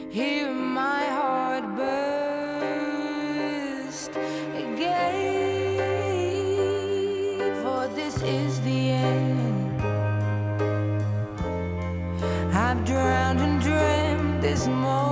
Hear my heart burst again, for this is the end. I've drowned and dreamt this moment